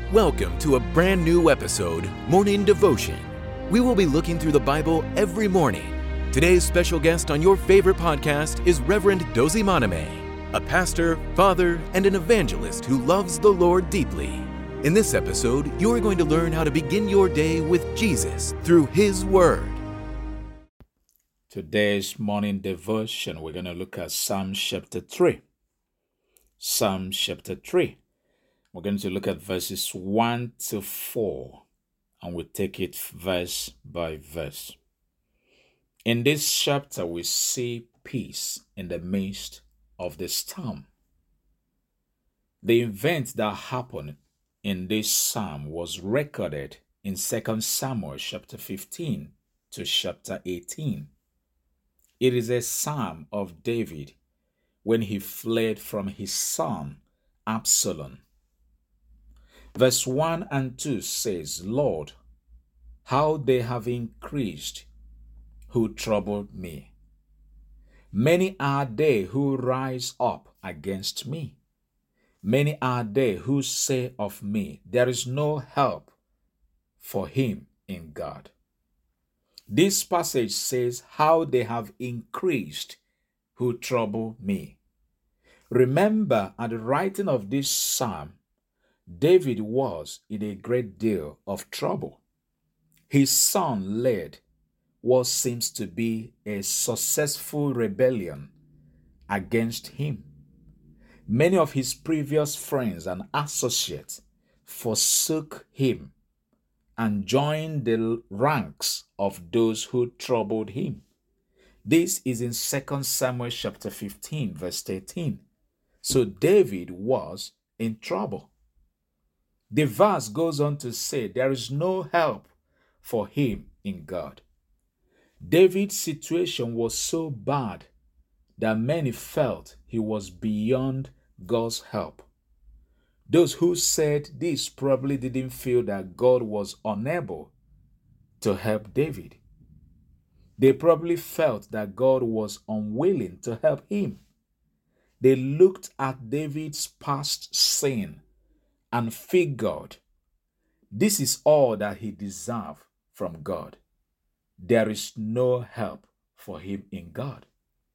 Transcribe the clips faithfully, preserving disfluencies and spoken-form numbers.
Welcome to a brand new episode, Morning Devotion. We will be looking through the Bible every morning. Today's special guest on your favorite podcast is Reverend Dozie Monime, a pastor, father, and an evangelist who loves the Lord deeply. In this episode, you are going to learn how to begin your day with Jesus through His Word. Today's morning devotion, we're going to look at Psalm chapter three. Psalm chapter three. We're going to look at verses one to four, and we'll take it verse by verse. In this chapter, we see peace in the midst of the storm. The event that happened in this psalm was recorded in Second Samuel chapter fifteen to chapter eighteen. It is a psalm of David when he fled from his son Absalom. Verse one and two says, Lord, how they have increased who troubled me. Many are they who rise up against me. Many are they who say of me, there is no help for him in God. This passage says how they have increased who trouble me. Remember, at the writing of this psalm, David was in a great deal of trouble. His son led what seems to be a successful rebellion against him. Many of his previous friends and associates forsook him and joined the ranks of those who troubled him. This is in Second Samuel chapter fifteen, verse thirteen. So David was in trouble. The verse goes on to say, there is no help for him in God. David's situation was so bad that many felt he was beyond God's help. Those who said this probably didn't feel that God was unable to help David. They probably felt that God was unwilling to help him. They looked at David's past sin and figured, this is all that he deserved from God. There is no help for him in God.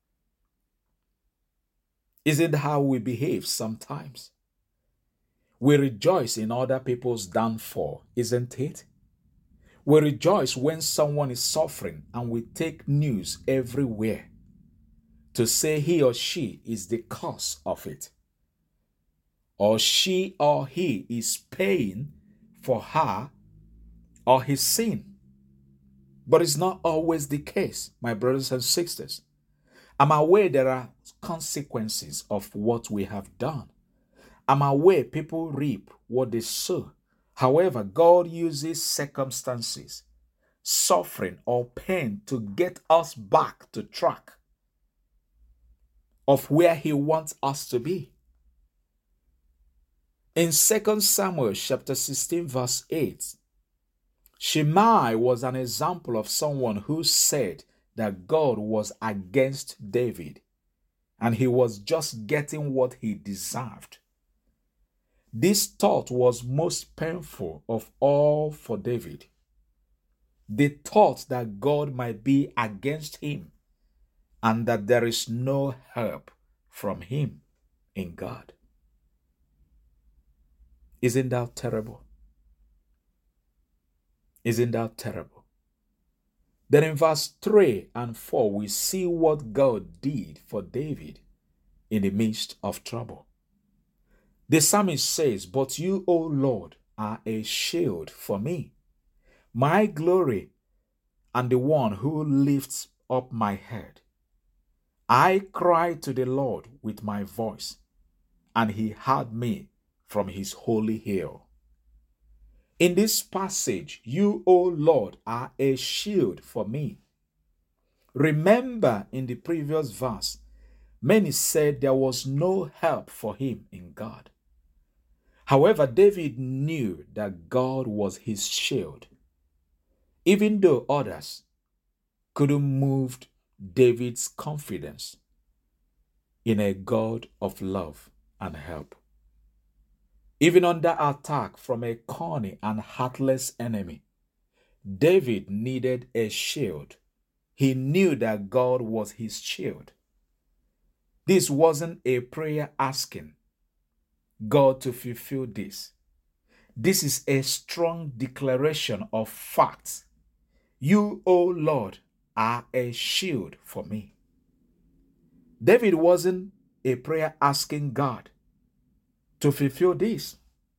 Isn't how we behave sometimes? We rejoice in other people's downfall, isn't it? We rejoice when someone is suffering and we take news everywhere to say he or she is the cause of it, or she or he is paying for her or his sin. But it's not always the case, my brothers and sisters. I'm aware there are consequences of what we have done. I'm aware people reap what they sow. However, God uses circumstances, suffering, or pain to get us back to track of where He wants us to be. In Second Samuel chapter sixteen, verse eight, Shimei was an example of someone who said that God was against David and he was just getting what he deserved. This thought was most painful of all for David. The thought that God might be against him and that there is no help from him in God. Isn't that terrible? Isn't that terrible? Then in verse three and four, we see what God did for David in the midst of trouble. The psalmist says, but you, O Lord, are a shield for me, my glory, and the one who lifts up my head. I cried to the Lord with my voice, and he heard me from his holy hill. In this passage, you, O Lord, are a shield for me. Remember in the previous verse, many said there was no help for him in God. However, David knew that God was his shield, even though others couldn't move David's confidence in a God of love and help. Even under attack from a corny and heartless enemy, David needed a shield. He knew that God was his shield. This wasn't a prayer asking God to fulfill this. This is a strong declaration of facts. You, O Lord, are a shield for me. David wasn't a prayer asking God to fulfill this.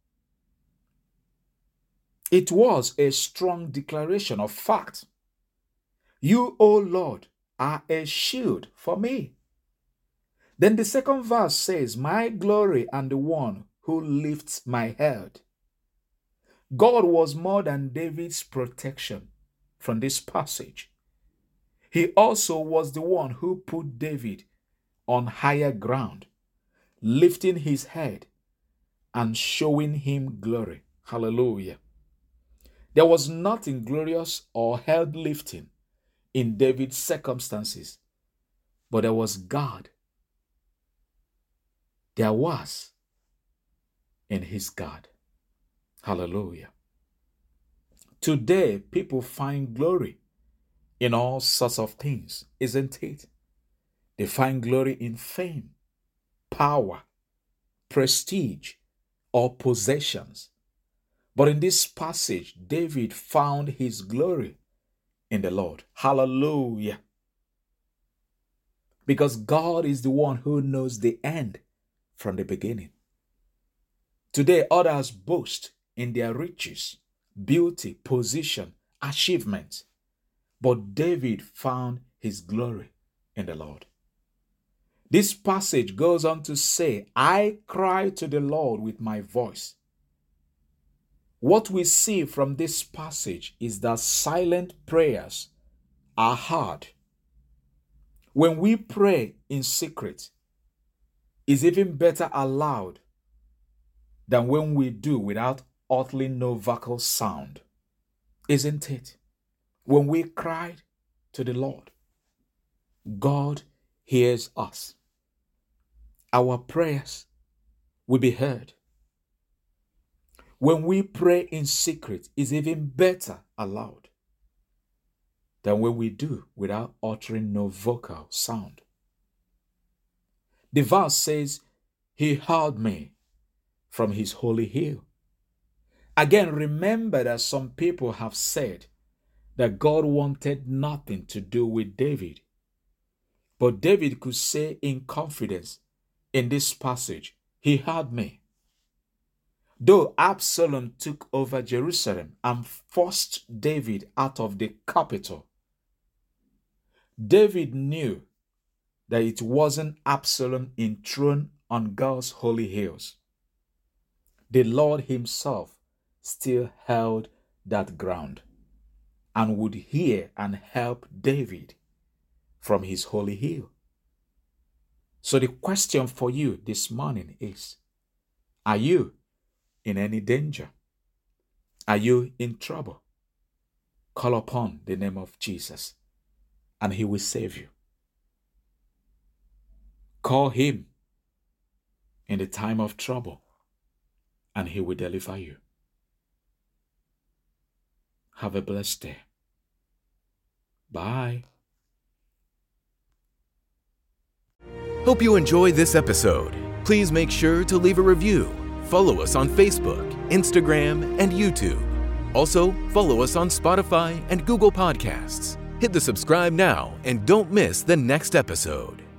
It was a strong declaration of fact. You, O Lord, are a shield for me. Then the second verse says, my glory and the one who lifts my head. God was more than David's protection from this passage. He also was the one who put David on higher ground, lifting his head and showing him glory. Hallelujah. There was nothing glorious or head lifting in David's circumstances, but there was God. There was in his God. Hallelujah. Today, people find glory in all sorts of things, isn't it? They find glory in fame, power, prestige, or possessions. But in this passage, David found his glory in the Lord. Hallelujah. Because God is the one who knows the end from the beginning. Today, others boast in their riches, beauty, position, achievement. But David found his glory in the Lord. This passage goes on to say, I cry to the Lord with my voice. What we see from this passage is that silent prayers are hard. When we pray in secret, it's even better aloud than when we do without uttering no vocal sound. Isn't it? When we cried to the Lord, God hears us. Our prayers will be heard. When we pray in secret, it's even better aloud than when we do without uttering no vocal sound. The verse says, He heard me from His holy hill. Again, remember that some people have said that God wanted nothing to do with David. But David could say in confidence in this passage, He heard me. Though Absalom took over Jerusalem and forced David out of the capital, David knew that it wasn't Absalom enthroned on God's holy hills. The Lord Himself still held that ground and would hear and help David from His holy hill. So the question for you this morning is, are you in any danger? Are you in trouble? Call upon the name of Jesus and He will save you. Call Him in the time of trouble and He will deliver you. Have a blessed day. Bye. Hope you enjoyed this episode. Please make sure to leave a review. Follow us on Facebook, Instagram, and YouTube. Also, follow us on Spotify and Google Podcasts. Hit the subscribe now and don't miss the next episode.